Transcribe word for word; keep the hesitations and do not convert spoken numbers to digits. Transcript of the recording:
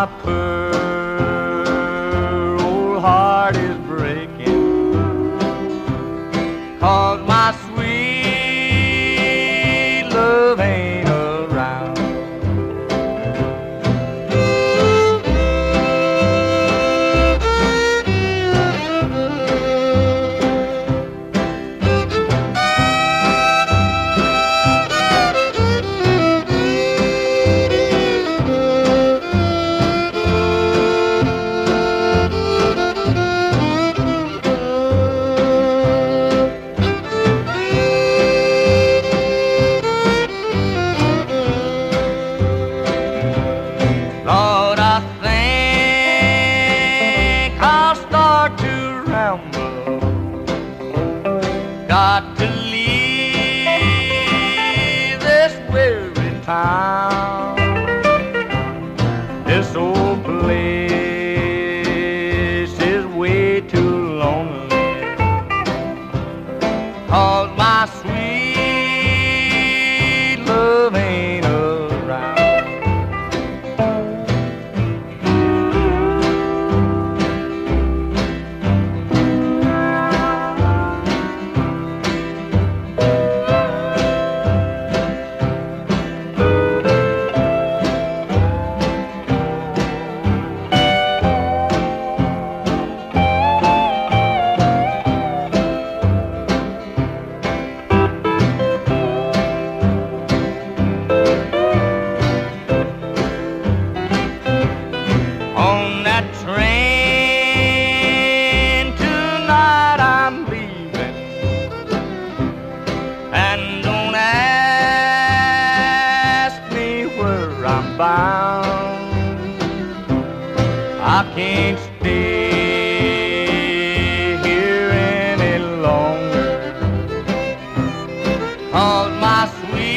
My poor old heart is breaking, 'cause my sweet love ain't around. Lord, I think I'll start to ramble. Got to leave this weary town. This old place is way too lonely, 'cause my sweet love ain't around. On that train tonight I'm leaving, and don't ask me where I'm bound. I can't stay here any longer, 'cause my sweet